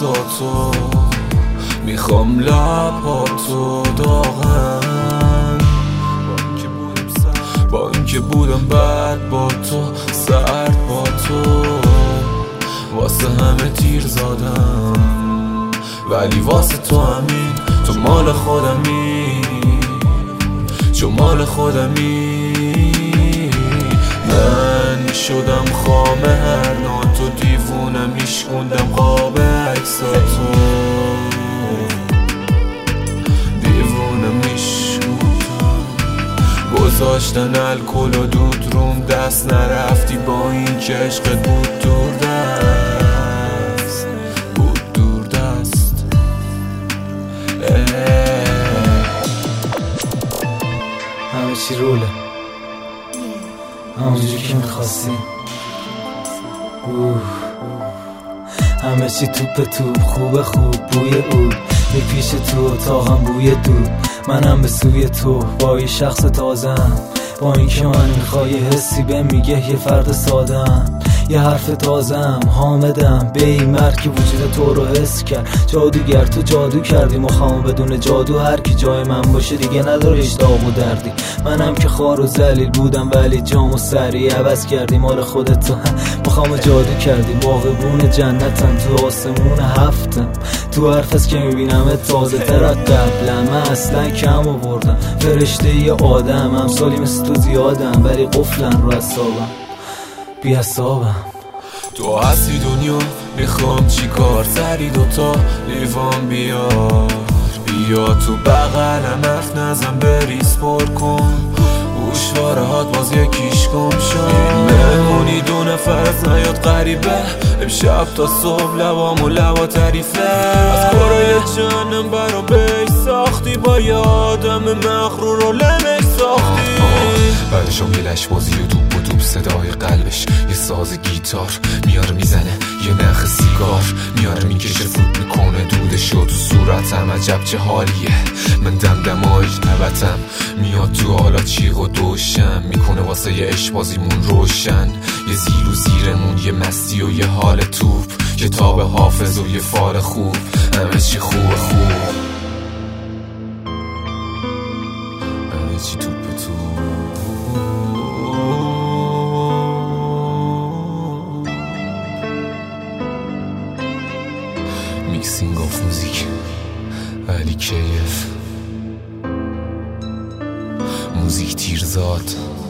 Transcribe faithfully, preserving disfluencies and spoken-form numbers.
عکساتو، میخوام لباتو داغن، با اینکه بودم بد با تو، سرد با تو، واسه همه تیر زدم، ولی واسه تو همین، تو مال خودمی، چون مال خودمی. من شدم خامه هر نوع تو، دیوونم میشکوندم قاب عکساتو، دیوونم میشکوندم، گذاشتن الکل و دود روم، دست نرفتی با این که عشقت بود دور دست، بود دور دست. همه چی روله، همونجور که میخواستی، همه چی توپ توپ، خوب خوب بوی او میپیش تو اتاقم، بوی دود، منم به سوی تو با یه شخص تازم، با این که من میخوای یه حسی به میگه یه فرد سادم، یه حرف تازم حامدم به این مرد که وجود تو رو حس کرد، جادوگر تو جادو کردی، مخوام بدون جادو هر کی جای من باشه دیگه نداره اشتاق و دردی، منم که خار و ذلیل بودم ولی جام و سری عوض کردی، مال خودت تو مخوام جادو کردی، باغبون جنتم تو آسمون هفتم، تو هر فصل که میبینم تازه تر از قبلا، من اصلا کم آوردم، فرشته ی آدم، امثالی مثل تو زیادم ولی قفلن رو اعصابم، بی حسابم. تو هستی دنیا، میخوام چی کار، سری دوتا لیوان بیار، بیا تو بغلم، حرف نزن بریز پر کن، گوشواره هات باز یکیش گم شد، مهمونی دو نفر از نیاد غریبه، امشب تا صبح لبام و لبا تعریفه، از کارای جنم برا بیش ساختی، با یه آدم مغرور و لمش ساختی، بعدشم یه لش بازی و دوب و دوب صدای قلبش، یه ساز گیتار میاره میزنه، یه نخ سیگار میاره میکشه، فوت میکنه دودشو تو صورتم، عجب چه حالیه، من دمدمای نبتم میاد تو حالا چیق و دوشم، میکنه واسه یه عشق بازیمون روشن، یه زیر و زیرمون، یه مستی و یه حال توپ، کتاب حافظ و یه فال خوب، همه چی خوب خوب، همه چی توپ تو. میکسینگ آف موزیک علی کیف، موزیک تیرزاد.